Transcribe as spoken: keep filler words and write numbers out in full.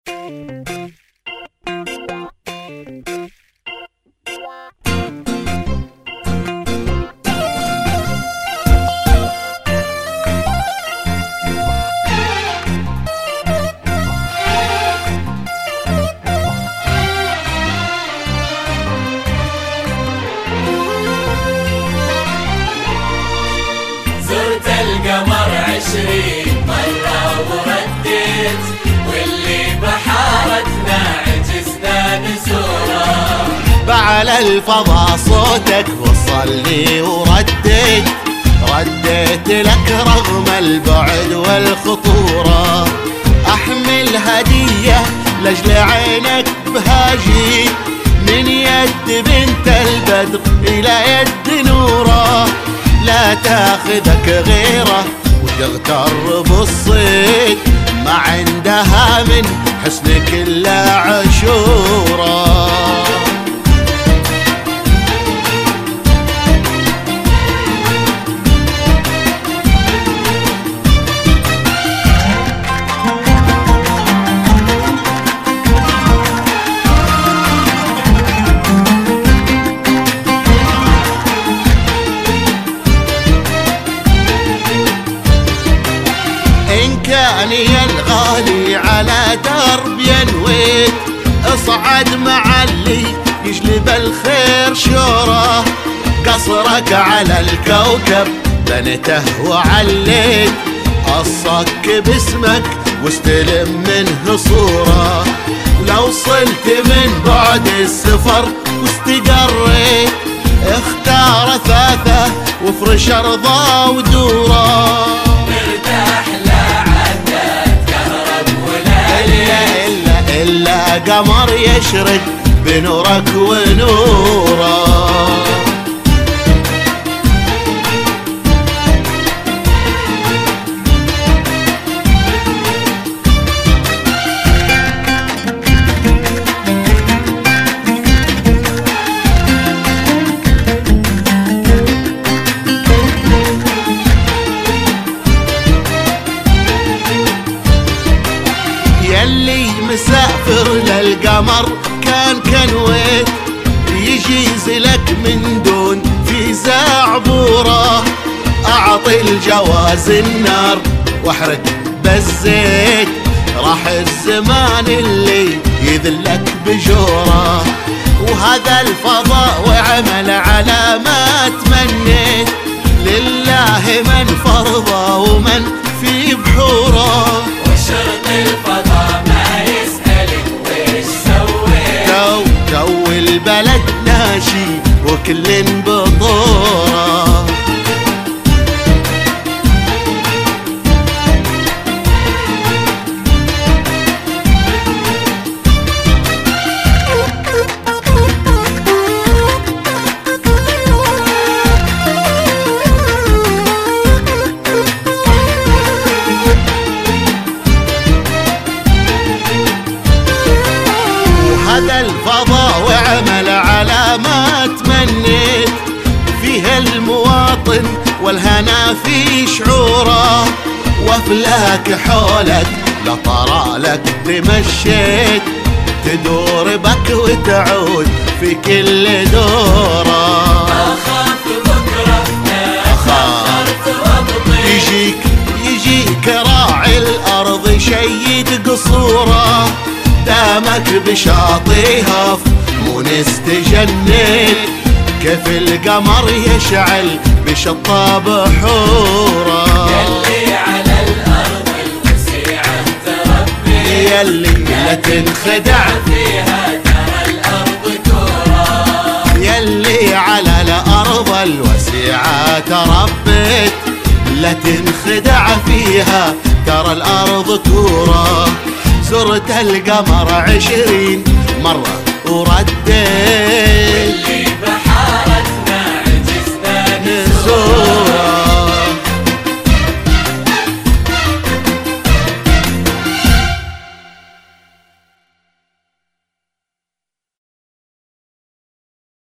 زرت القمر عشرين مرة ورديت، واللي بحارتنا عجزنا نزوره. بعلى الفضا صوتك وصلني ورديت، رديت لك رغم البعد والخطورة. أحمل هدية لجل عينك بهاجي، من يد بنت البدر إلى يد نوره. لا تاخذك غيره وتغتر بالصيد، ما عندها من حسنك إلا عشوره. كان يا الغالي على درب ينويت، اصعد مع اللي يجلب الخير شوره. قصرك على الكوكب بنته وعليت، اصك باسمك واستلم منه صوره. لو صلت من بعد السفر واستقريت، اختار ثاثه وافرش ارضه ودوره. إلا قمر يشرق بنورك ونوره. يلي مسافر للقمر كان كنويت، يجيز لك من دون فيزا عبوره. اعطي الجواز النار واحرق بالزيت، راح الزمان اللي يذلك بجوره. وهذا الفضاء وعمل على ما تمنيت، لله من فرضه ومن في بحوره. وشرط الفضاء ما يسألك ويش سويت، تو تو البلد ناشي وكل بطوره. هذا الفضاء وعمل على ما تمنيت، فيه المواطن والهنا في شعوره. وافلاك حولك لطرالك بمشيت، تدور بك وتعود في كل دوره. اخاف بكره اخاف وابطي، يجيك يجيك راعي الارض شيد قصوره. دامك بشاطيها مونس تجنيت، كيف القمر يشعل بشطة بحوره. يلي على الارض الوسيعة تربي، يلي لا تنخدع فيها ترى الارض كورة. يلي على الارض الوسيعة تربيت، لا تنخدع فيها ترى الارض كورة. زرت القمر عشرين مرة ورديت،